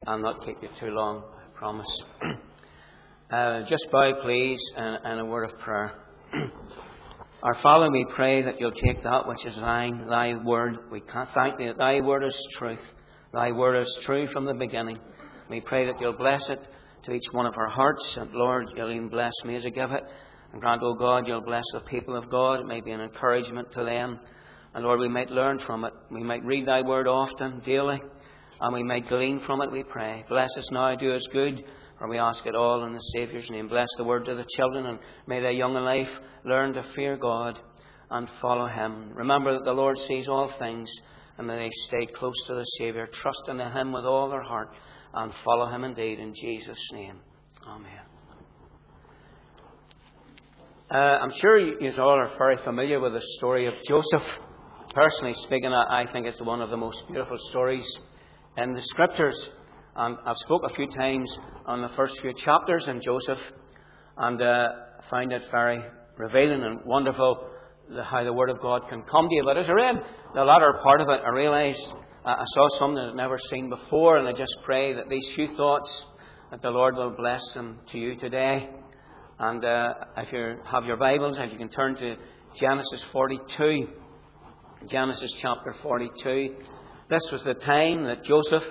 I'll not keep you too long, I promise. Just bow, please, and a word of prayer. Our Father, we pray that you'll take that which is thine, thy word. We can't thank thee that thy word is truth. Thy word is true from the beginning. We pray that you'll bless it to each one of our hearts. And Lord, you'll even bless me as I give it. And grant, O God, you'll bless the people of God. It may be an encouragement to them. And Lord, we might learn from it. We might read thy word often, daily. And we might glean from it, we pray. Bless us now, do us good. For we ask it all in the Saviour's name. Bless the word to the children, and may they young in life learn to fear God and follow Him. Remember that the Lord sees all things, and may they stay close to the Saviour, trusting in Him with all their heart, and follow Him indeed in Jesus' name. Amen. I'm sure you all are very familiar with the story of Joseph. Personally speaking, I think it's one of the most beautiful stories in the Scriptures. And I've spoke a few times on the first few chapters in Joseph, and I find it very revealing and wonderful how the Word of God can come to you. But as I read the latter part of it, I realised I saw something I'd never seen before, and I just pray that these few thoughts, that the Lord will bless them to you today. And if you have your Bibles, if you can turn to Genesis 42. Genesis chapter 42. This was the time that Joseph,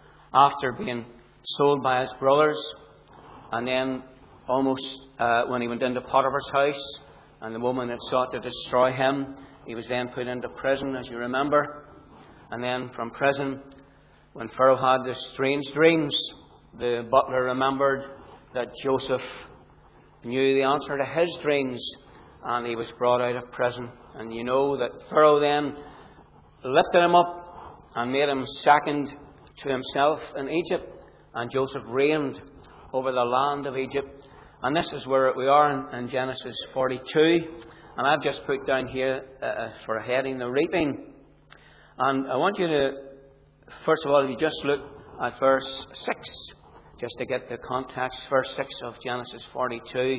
after being sold by his brothers, and then almost when he went into Potiphar's house, and the woman had sought to destroy him, he was then put into prison, as you remember. And then from prison, when Pharaoh had the strange dreams, the butler remembered that Joseph knew the answer to his dreams, and he was brought out of prison. And you know that Pharaoh then lifted him up and made him second to himself in Egypt, and Joseph reigned over the land of Egypt. And this is where we are in Genesis 42, and I've just put down here for a heading, the reaping. And I want you to, first of all, if you just look at verse 6, just to get the context, verse 6 of Genesis 42.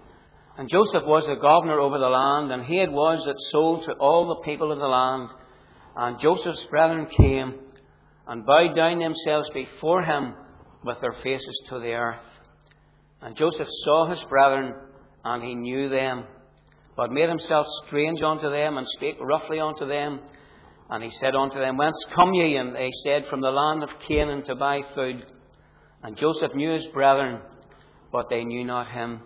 And Joseph was the governor over the land, and he it was that sold to all the people of the land. And Joseph's brethren came and bowed down themselves before him with their faces to the earth. And Joseph saw his brethren, and he knew them, but made himself strange unto them, and spake roughly unto them. And he said unto them, Whence come ye? And they said, From the land of Canaan, to buy food. And Joseph knew his brethren, but they knew not him.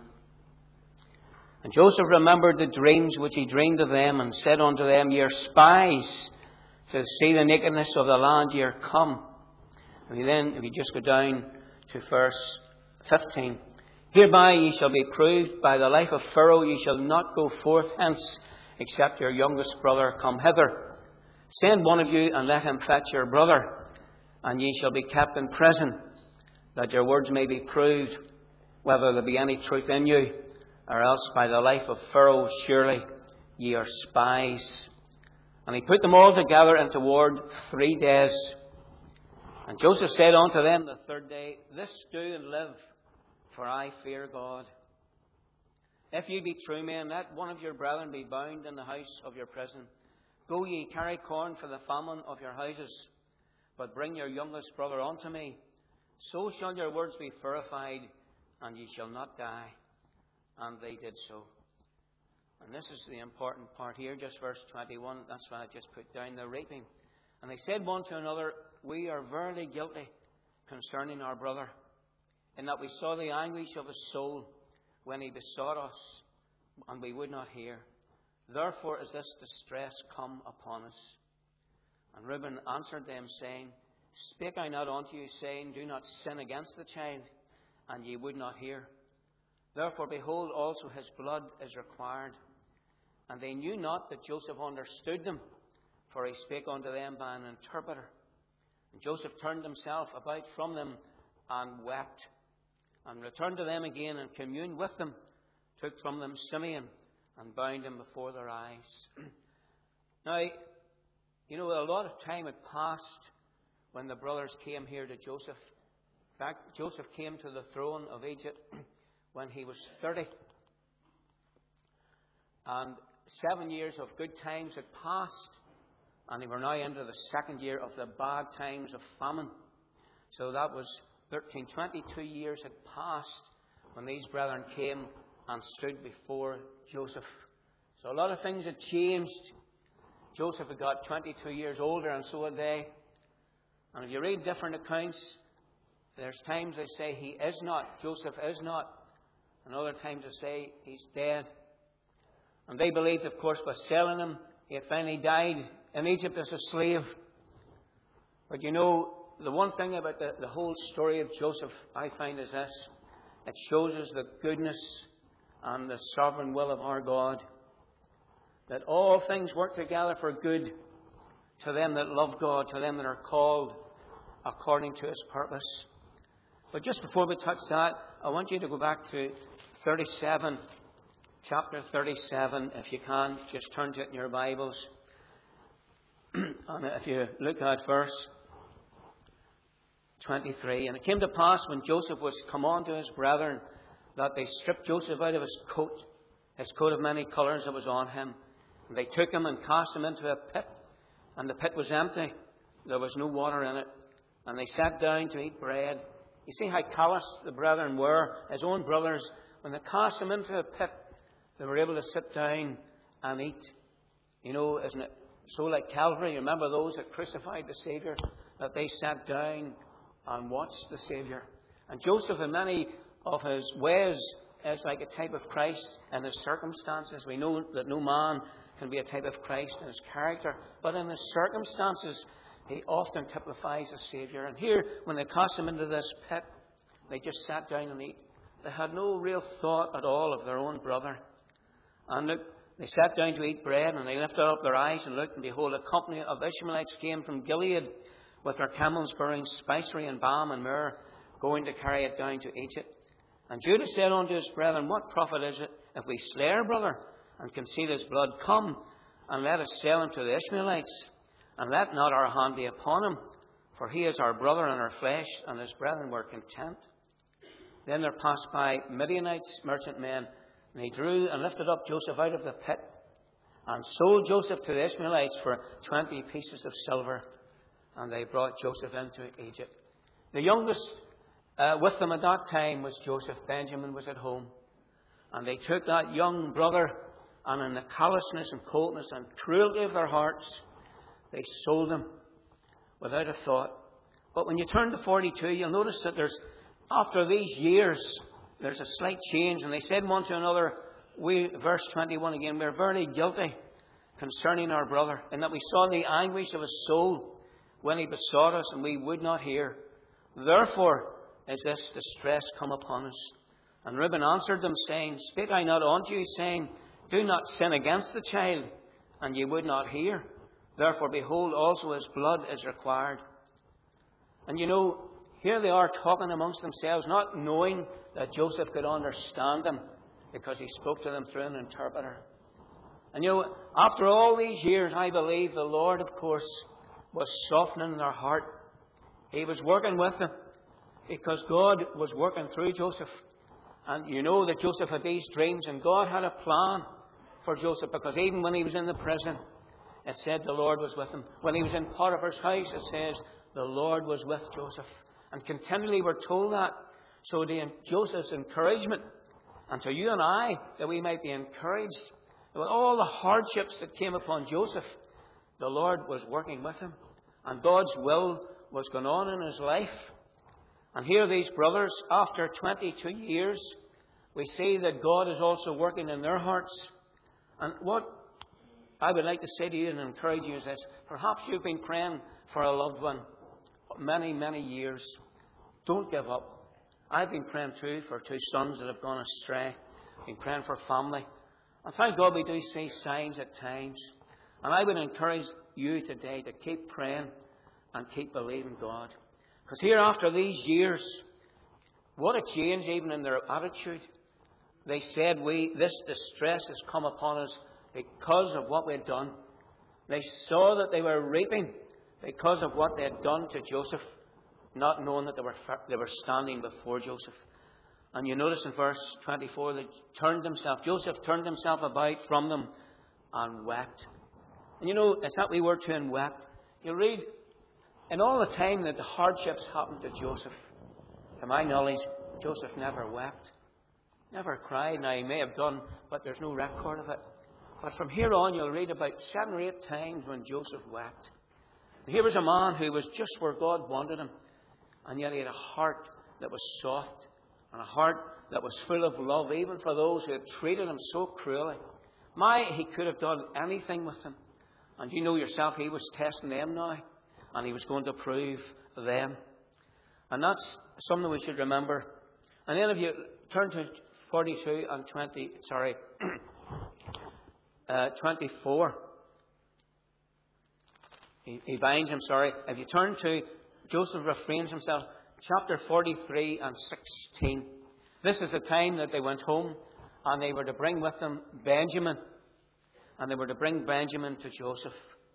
And Joseph remembered the dreams which he dreamed of them, and said unto them, Ye are spies, to see the nakedness of the land ye are come. And then, if you just go down to verse 15. Hereby ye shall be proved by the life of Pharaoh, ye shall not go forth hence, except your youngest brother come hither. Send one of you, and let him fetch your brother, and ye shall be kept in prison, that your words may be proved, whether there be any truth in you, or else by the life of Pharaoh, surely ye are spies. And he put them all together and toward 3 days. And Joseph said unto them the third day, This do and live, for I fear God. If ye be true men, let one of your brethren be bound in the house of your prison. Go ye, carry corn for the famine of your houses, but bring your youngest brother unto me. So shall your words be verified, and ye shall not die. And they did so. And this is the important part here, just verse 21. That's why I just put down the reaping. And they said one to another, We are verily guilty concerning our brother, in that we saw the anguish of his soul when he besought us, and we would not hear. Therefore is this distress come upon us. And Reuben answered them, saying, Spake I not unto you, saying, Do not sin against the child, and ye would not hear. Therefore, behold, also his blood is required. And they knew not that Joseph understood them, for he spake unto them by an interpreter. And Joseph turned himself about from them and wept, and returned to them again and communed with them, took from them Simeon, and bound him before their eyes. Now, you know, a lot of time had passed when the brothers came here to Joseph. In fact, Joseph came to the throne of Egypt when he was 30. And 7 years of good times had passed, and they were now into the second year of the bad times of famine. So that was 13, 22 years had passed when these brethren came and stood before Joseph. So a lot of things had changed. Joseph had got 22 years older, and so had they. And if you read different accounts, there's times they say he is not, Joseph is not, and other times they say he's dead. And they believed, of course, by selling him, he had finally died in Egypt as a slave. But you know, the one thing about the whole story of Joseph, I find, is this. It shows us the goodness and the sovereign will of our God. That all things work together for good to them that love God, to them that are called according to His purpose. But just before we touch that, I want you to go back to 37, chapter 37, if you can. Just turn to it in your Bibles. And if you look at verse 23. And it came to pass when Joseph was come on to his brethren, that they stripped Joseph out of his coat of many colours that was on him. And they took him and cast him into a pit. And the pit was empty. There was no water in it. And they sat down to eat bread. You see how callous the brethren were, his own brothers. When they cast him into a pit, they were able to sit down and eat. You know, isn't it so like Calvary? You remember those that crucified the Saviour? That they sat down and watched the Saviour. And Joseph, in many of his ways, is like a type of Christ in his circumstances. We know that no man can be a type of Christ in his character. But in his circumstances, he often typifies a Saviour. And here, when they cast him into this pit, they just sat down and ate. They had no real thought at all of their own brother. And look, they sat down to eat bread, and they lifted up their eyes and looked, and behold, a company of Ishmaelites came from Gilead with their camels bearing spicery and balm and myrrh, going to carry it down to Egypt. And Judah said unto his brethren, What profit is it if we slay our brother and conceal his blood? Come, and let us sell him to the Ishmaelites, and let not our hand be upon him, for he is our brother and our flesh. And his brethren were content. Then there passed by Midianites, merchantmen, and he drew and lifted up Joseph out of the pit, and sold Joseph to the Ishmaelites for 20 pieces of silver. And they brought Joseph into Egypt. The youngest with them at that time was Joseph. Benjamin was at home. And they took that young brother, and in the callousness and coldness and cruelty of their hearts, they sold him without a thought. But when you turn to 42, you'll notice that after these years, there's a slight change. And they said one to another, verse 21 again, we are very guilty concerning our brother, in that we saw the anguish of his soul when he besought us, and we would not hear. Therefore is this distress come upon us. And Reuben answered them, saying, Spake I not unto you, saying, Do not sin against the child, and ye would not hear. Therefore, behold, also his blood is required. And you know, here they are talking amongst themselves, not knowing that Joseph could understand them, because he spoke to them through an interpreter. And you know, after all these years, I believe the Lord, of course, was softening their heart. He was working with them, because God was working through Joseph. And you know that Joseph had these dreams, and God had a plan for Joseph, because even when he was in the prison, it said the Lord was with him. When he was in Potiphar's house, it says the Lord was with Joseph. And continually we're told that. So Joseph's encouragement, and to you and I, that we might be encouraged with all the hardships that came upon Joseph, the Lord was working with him. And God's will was going on in his life. And here these brothers, after 22 years, we see that God is also working in their hearts. And what I would like to say to you and encourage you is this. Perhaps you've been praying for a loved one many, many years. Don't give up. I've been praying too for two sons that have gone astray. I've been praying for family. And thank God we do see signs at times. And I would encourage you today to keep praying and keep believing God. Because here after these years, what a change even in their attitude. They said, this distress has come upon us because of what we had done. They saw that they were reaping because of what they had done to Joseph, not knowing that they were standing before Joseph. And you notice in verse 24, Joseph turned himself about from them and wept. And you know, it's that wee word too, and wept. You read in all the time that the hardships happened to Joseph, to my knowledge, Joseph never wept, never cried. Now, he may have done, but there's no record of it. But from here on, you'll read about 7 or 8 times when Joseph wept. And here was a man who was just where God wanted him, and yet he had a heart that was soft, and a heart that was full of love, even for those who had treated him so cruelly. He could have done anything with them. And you know yourself, he was testing them now, and he was going to prove them. And that's something we should remember. And then if you turn to 42 and 24. He binds him, If you turn to Joseph refrains himself, chapter 43 and 16. This is the time that they went home, and they were to bring with them Benjamin. And they were to bring Benjamin to Joseph.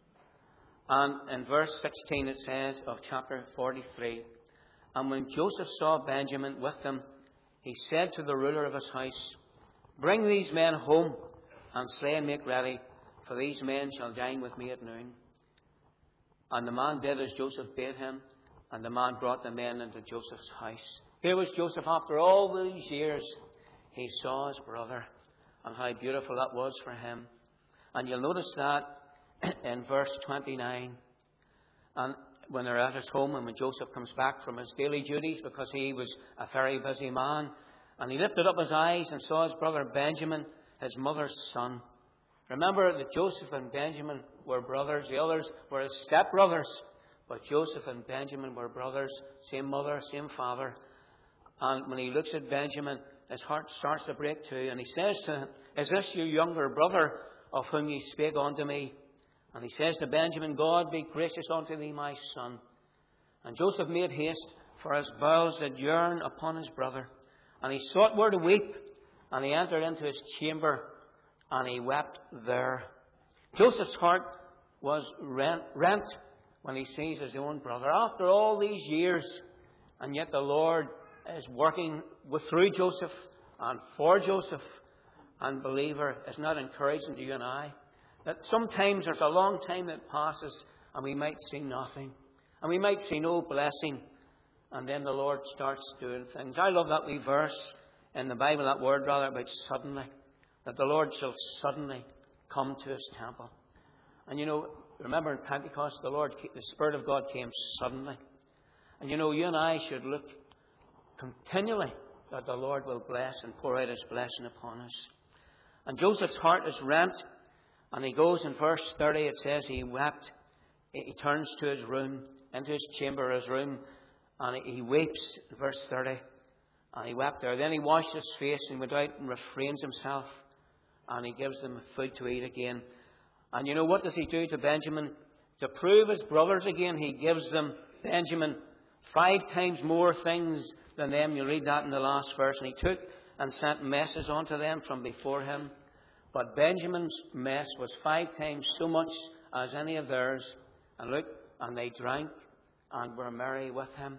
And in verse 16 it says of chapter 43, and when Joseph saw Benjamin with them, he said to the ruler of his house, bring these men home, and slay and make ready, for these men shall dine with me at noon. And the man did as Joseph bade him, and the man brought the men into Joseph's house. Here was Joseph, after all these years, he saw his brother, and how beautiful that was for him. And you'll notice that in verse 29. And when they're at his home, and when Joseph comes back from his daily duties, because he was a very busy man, and he lifted up his eyes and saw his brother Benjamin, his mother's son. Remember that Joseph and Benjamin were brothers. The others were his stepbrothers. But Joseph and Benjamin were brothers. Same mother, same father. And when he looks at Benjamin, his heart starts to break too. And he says to him, is this your younger brother of whom ye spake unto me? And he says to Benjamin, God be gracious unto thee, my son. And Joseph made haste, for his bowels did yearn upon his brother. And he sought where to weep. And he entered into his chamber, and he wept there. Joseph's heart was rent when he sees his own brother. After all these years, and yet the Lord is working through Joseph and for Joseph. And believer, is not encouraging to you and I that sometimes there's a long time that passes, and we might see nothing, and we might see no blessing, and then the Lord starts doing things. I love that wee verse in the Bible, that word rather, about suddenly, that the Lord shall suddenly come to his temple. And remember in Pentecost, the Spirit of God came suddenly. And you and I should look continually that the Lord will bless and pour out his blessing upon us. And Joseph's heart is rent, and he goes in verse 30, it says he wept. He turns to his room, into his chamber, his room, and he weeps, in verse 30. And he wept there. Then he washed his face and went out and refrains himself, and he gives them food to eat again. And what does he do to Benjamin? To prove his brothers again, he gives them, Benjamin, 5 times more things than them. You'll read that in the last verse. And he took and sent messes unto them from before him. But Benjamin's mess was 5 times so much as any of theirs. And look, and they drank and were merry with him.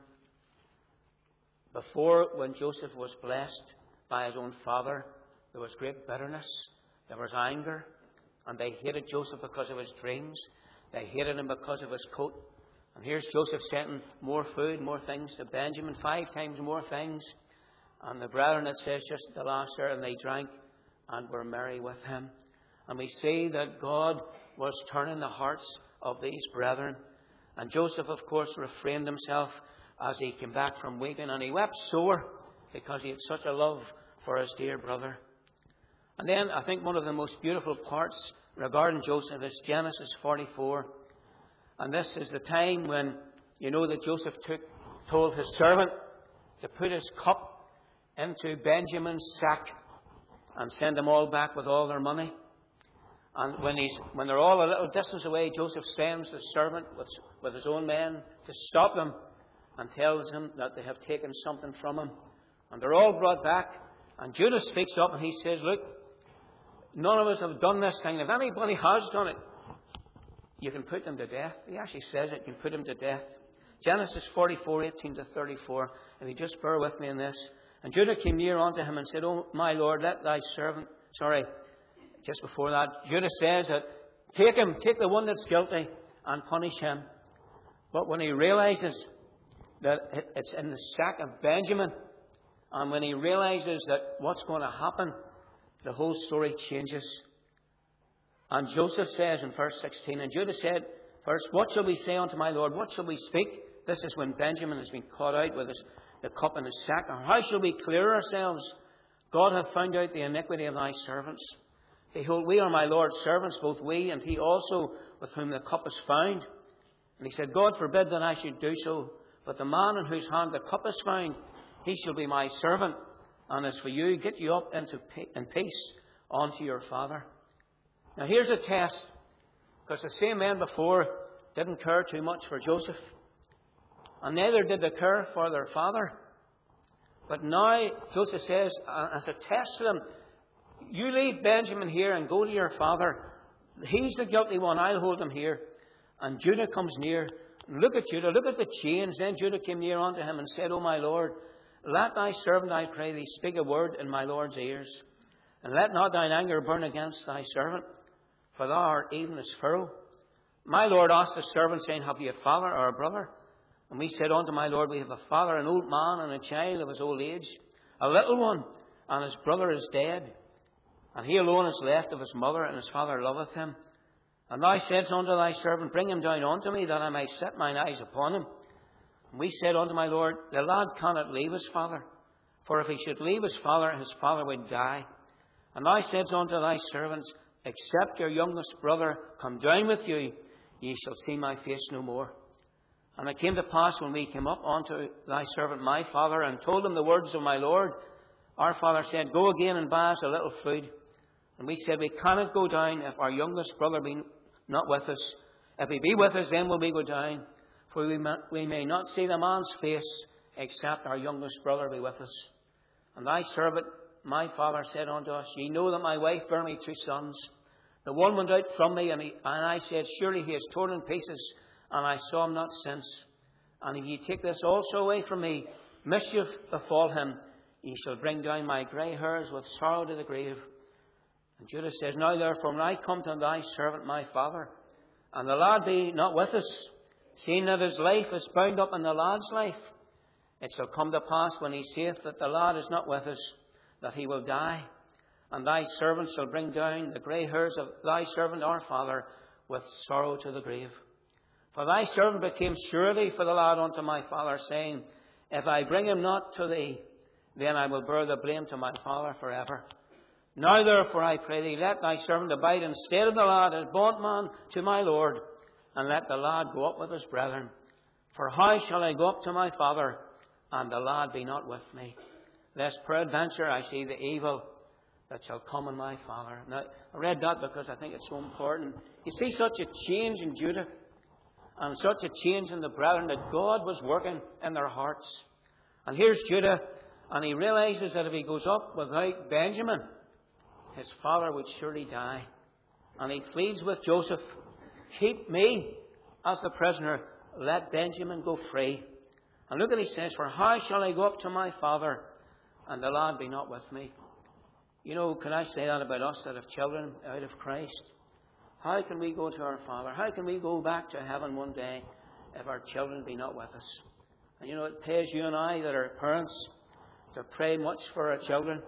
Before, when Joseph was blessed by his own father, there was great bitterness. There was anger. And they hated Joseph because of his dreams. They hated him because of his coat. And here's Joseph sending more food, more things to Benjamin, 5 times more things. And the brethren, it says just the last there, and they drank and were merry with him. And we see that God was turning the hearts of these brethren. And Joseph, of course, refrained himself as he came back from weeping. And he wept sore because he had such a love for his dear brother. And then I think one of the most beautiful parts regarding Joseph is Genesis 44. And this is the time when that Joseph told his servant to put his cup into Benjamin's sack and send them all back with all their money. And when they're all a little distance away, Joseph sends the servant with his own men to stop them and tells him that they have taken something from him. And they're all brought back. And Judah speaks up and he says, look, none of us have done this thing. If anybody has done it, you can put them to death. He actually says it, you can put them to death. Genesis 44:18-34. And you just bear with me in this. And Judah came near unto him and said, O my Lord, let thy servant... Just before that, Judah says that, take the one that's guilty and punish him. But when he realizes that it's in the sack of Benjamin, and when he realizes that what's going to happen, the whole story changes. And Joseph says in verse 16, and Judah said, first, what shall we say unto my Lord? What shall we speak? This is when Benjamin has been caught out with the cup in his sack. Or how shall we clear ourselves? God hath found out the iniquity of thy servants. Behold, we are my Lord's servants, both we and he also with whom the cup is found. And he said, God forbid that I should do so. But the man in whose hand the cup is found, he shall be my servant. And as for you, get you up in peace unto your father. Now here's a test. Because the same men before didn't care too much for Joseph. And neither did they care for their father. But now Joseph says, as a test to them, you leave Benjamin here and go to your father. He's the guilty one. I'll hold him here. And Judah comes near. Look at Judah. Look at the change. Then Judah came near unto him and said, O my Lord, let thy servant, I pray thee, speak a word in my Lord's ears. And let not thine anger burn against thy servant, for thou art even as Pharaoh. My Lord asked the servant, saying, have ye a father or a brother? And we said unto my Lord, we have a father, an old man, and a child of his old age, a little one, and his brother is dead. And he alone is left of his mother, and his father loveth him. And thou saidst unto thy servant, bring him down unto me, that I may set mine eyes upon him. And we said unto my Lord, the lad cannot leave his father, for if he should leave his father would die. And thou saidst unto thy servants, except your youngest brother come down with you, ye shall see my face no more. And it came to pass when we came up unto thy servant my father, and told him the words of my Lord, our father said, go again and buy us a little food. And we said, we cannot go down if our youngest brother be not with us. If he be with us, then will we go down. For we may not see the man's face, except our youngest brother be with us. And thy servant, my father, said unto us, ye know that my wife bare me two sons. The one went out from me, and I said, surely he is torn in pieces, and I saw him not since. And if ye take this also away from me, mischief befall him, ye shall bring down my grey hairs with sorrow to the grave. And Judah says, now therefore, when I come to thy servant my father, and the lad be not with us, seeing that his life is bound up in the lad's life, it shall come to pass when he saith that the lad is not with us, that he will die. And thy servant shall bring down the grey hairs of thy servant our father with sorrow to the grave. For thy servant became surety for the lad unto my father, saying, if I bring him not to thee, then I will bear the blame to my father forever. Now therefore, I pray thee, let thy servant abide instead of the lad as bondman to my Lord, and let the lad go up with his brethren. For how shall I go up to my father, and the lad be not with me? Lest peradventure I see the evil that shall come on my father. Now, I read that because I think it's so important. You see such a change in Judah, and such a change in the brethren, that God was working in their hearts. And here's Judah, and he realizes that if he goes up without Benjamin, his father would surely die. And he pleads with Joseph, keep me as the prisoner, let Benjamin go free. And look what he says, for how shall I go up to my father, and the lad be not with me? You know, can I say that about us that have children out of Christ? How can we go to our Father? How can we go back to heaven one day if our children be not with us? And you know, it pays you and I that are parents to pray much for our children.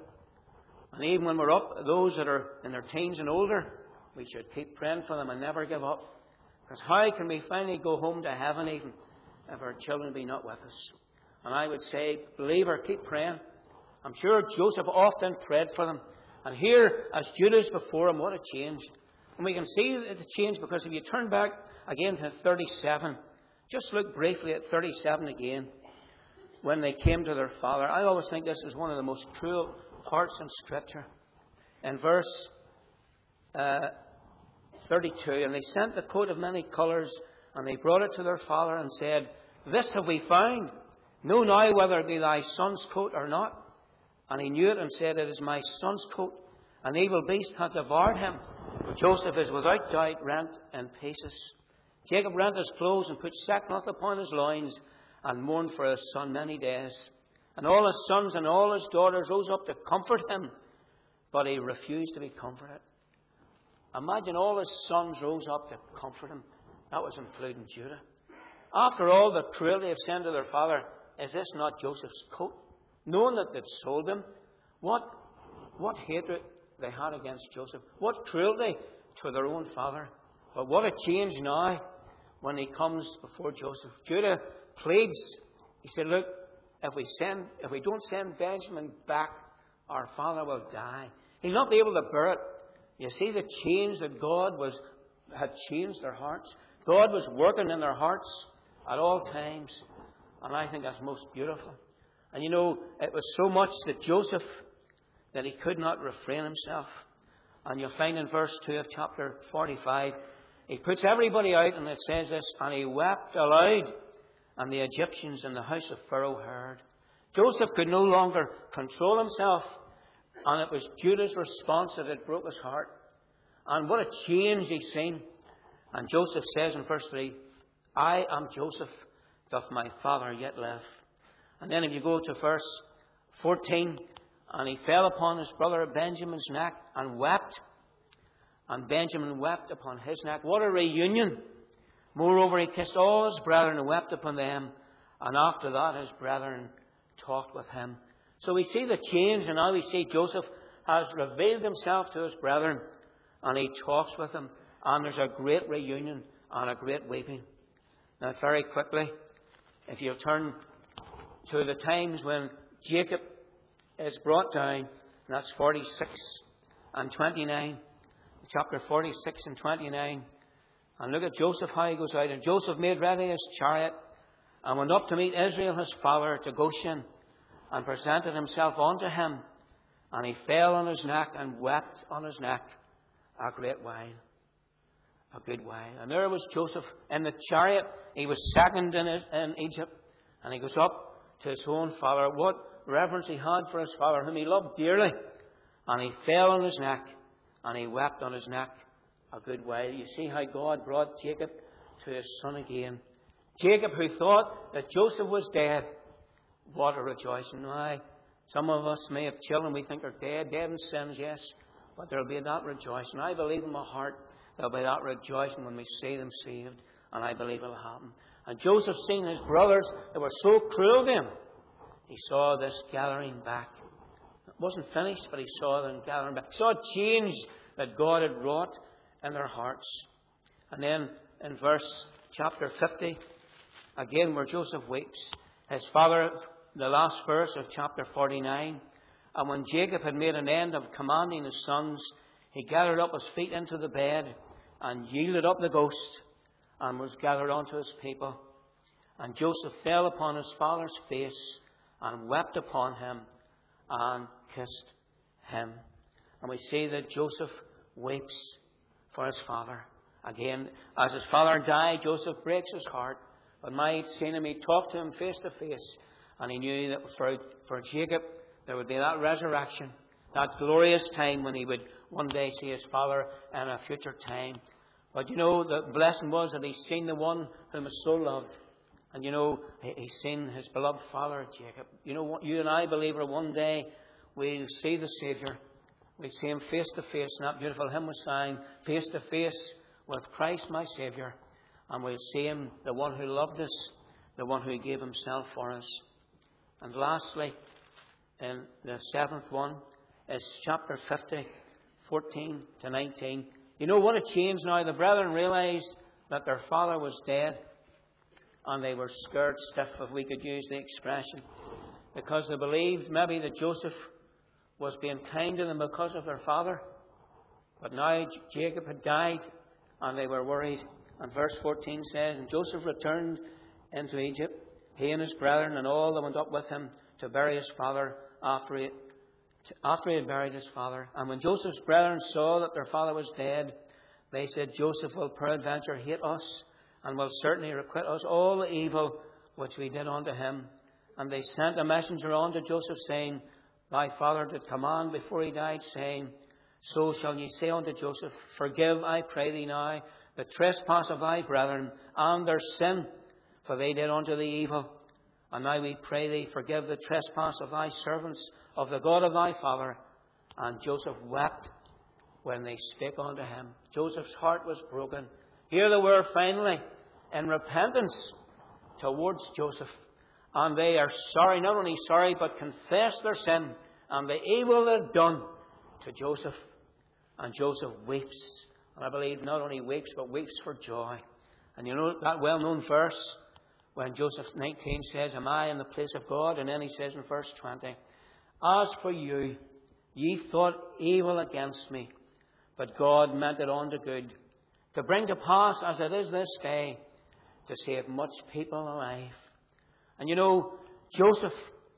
And even when we're up, those that are in their teens and older, we should keep praying for them and never give up. Because how can we finally go home to heaven even if our children be not with us? And I would say, believer, keep praying. I'm sure Joseph often prayed for them. And here, as Judas before him, what a change. And we can see the change because if you turn back again to 37, just look briefly at 37 again. When they came to their father, I always think this is one of the most cruel parts in Scripture. In verse 32, and they sent the coat of many colours, and they brought it to their father, and said, this have we found. Know now whether it be thy son's coat or not. And he knew it, and said, it is my son's coat. An evil beast hath devoured him. Joseph is without doubt rent in pieces. Jacob rent his clothes, and put sackcloth upon his loins, and mourned for his son many days. And all his sons and all his daughters rose up to comfort him, but he refused to be comforted. Imagine all his sons rose up to comfort him. That was including Judah. After all the cruelty of saying to their father, is this not Joseph's coat? Knowing that they'd sold him, what hatred they had against Joseph. What cruelty to their own father. But what a change now when he comes before Joseph. Judah pleads. He said, look, if we don't send Benjamin back, our father will die. He'll not be able to bear it. You see the change that God had changed their hearts. God was working in their hearts at all times. And I think that's most beautiful. And you know, it was so much that Joseph, that he could not refrain himself. And you'll find in verse 2 of chapter 45, he puts everybody out, and it says this, and he wept aloud, and the Egyptians in the house of Pharaoh heard. Joseph could no longer control himself, and it was Judah's response that had broke his heart. And what a change he's seen. And Joseph says in verse 3, I am Joseph, doth my father yet live? And then if you go to verse 14, and he fell upon his brother Benjamin's neck and wept. And Benjamin wept upon his neck. What a reunion. Moreover, he kissed all his brethren and wept upon them. And after that, his brethren talked with him. So we see the change, and now we see Joseph has revealed himself to his brethren, and he talks with them. And there's a great reunion and a great weeping. Now, very quickly, if you turn to the times when Jacob is brought down, and that's 46 and 29. Chapter 46 and 29. And look at Joseph, how he goes out. And Joseph made ready his chariot and went up to meet Israel his father to Goshen, and presented himself unto him. And he fell on his neck and wept on his neck a great while. A good while. And there was Joseph in the chariot. He was second in Egypt. And he goes up to his own father. What reverence he had for his father, whom he loved dearly. And he fell on his neck, and he wept on his neck a good while. You see how God brought Jacob to his son again. Jacob, who thought that Joseph was dead. What a rejoicing. Now, some of us may have children we think are dead in sins, yes. But there will be that rejoicing. I believe in my heart there will be that rejoicing when we see them saved. And I believe it will happen. And Joseph, seeing his brothers that were so cruel to him, he saw this gathering back. It wasn't finished, but he saw them gathering back. He saw a change that God had wrought in their hearts. And then in chapter 50, again where Joseph weeps, his father, the last verse of chapter 49, and when Jacob had made an end of commanding his sons, he gathered up his feet into the bed and yielded up the ghost, and was gathered unto his people. And Joseph fell upon his father's face and wept upon him and kissed him. And we see that Joseph weeps for his father. Again, as his father died, Joseph breaks his heart. But now he'd seen him, he talked to him face to face, and he knew that for Jacob there would be that resurrection, that glorious time when he would one day see his father in a future time. But you know, the blessing was that he's seen the one whom he so loved. And you know, he's seen his beloved father, Jacob. You know, you and I, believer, one day we'll see the Saviour. We'll see him face to face. And that beautiful hymn was sang, face to face with Christ my Saviour. And we'll see him, the one who loved us, the one who gave himself for us. And lastly, in the seventh one, is chapter 50, 14 to 19. You know what a change now. The brethren realised that their father was dead. And they were scared stiff, if we could use the expression. Because they believed maybe that Joseph was being kind to them because of their father. But now Jacob had died, and they were worried. And verse 14 says, And Joseph returned into Egypt, he and his brethren, and all that went up with him, to bury his father after he had buried his father. And when Joseph's brethren saw that their father was dead, they said, Joseph will peradventure hate us, and will certainly requite us all the evil which we did unto him. And they sent a messenger unto Joseph, saying, Thy father did command before he died, saying, So shall ye say unto Joseph, Forgive, I pray thee now, the trespass of thy brethren, and their sin, for they did unto thee evil. And now we pray thee, forgive the trespass of thy servants, of the God of thy father. And Joseph wept when they spake unto him. Joseph's heart was broken. Here they were finally in repentance towards Joseph. And they are sorry, not only sorry, but confess their sin and the evil they've done to Joseph. And Joseph weeps. And I believe not only weeps, but weeps for joy. And you know that well-known verse when Joseph 19 says, am I in the place of God? And then he says in verse 20, as for you, ye thought evil against me, but God meant it unto good, to bring to pass as it is this day, to save much people alive. And you know, Joseph,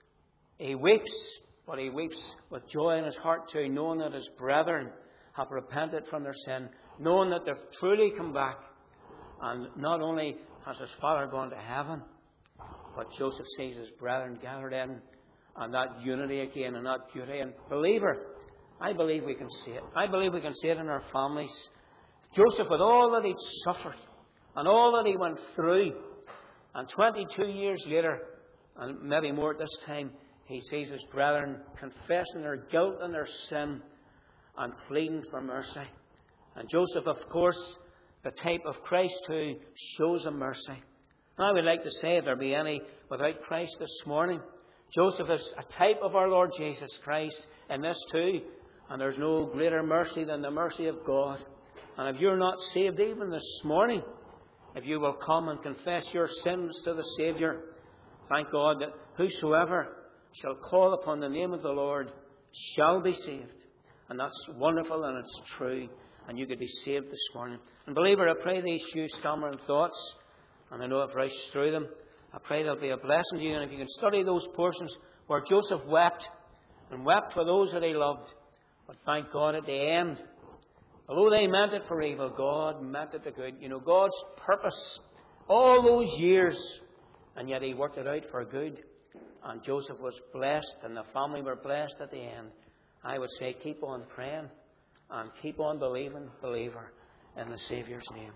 he weeps, but he weeps with joy in his heart too, knowing that his brethren have repented from their sin, knowing that they've truly come back. And not only has his father gone to heaven, but Joseph sees his brethren gathered in, and that unity again, and that beauty. And believer, I believe we can see it. I believe we can see it in our families. Joseph, with all that he'd suffered, and all that he went through, and 22 years later, and maybe more at this time, he sees his brethren confessing their guilt and their sin, and pleading for mercy. And Joseph, of course, the type of Christ who shows him mercy. And I would like to say, if there be any without Christ this morning, Joseph is a type of our Lord Jesus Christ in this too. And there's no greater mercy than the mercy of God. And if you're not saved even this morning, if you will come and confess your sins to the Saviour, thank God that whosoever shall call upon the name of the Lord shall be saved. And that's wonderful and it's true. And you could be saved this morning. And believer, I pray these few stammering thoughts, and I know I've rushed through them, I pray they'll be a blessing to you. And if you can study those portions where Joseph wept, and wept for those that he loved, but thank God at the end, although they meant it for evil, God meant it for good. You know, God's purpose, all those years, and yet he worked it out for good. And Joseph was blessed, and the family were blessed at the end. I would say keep on praying, and keep on believing, believer, in the Saviour's name.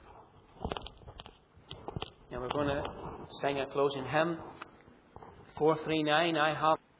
Now we're going to sing a closing hymn, 439, I have...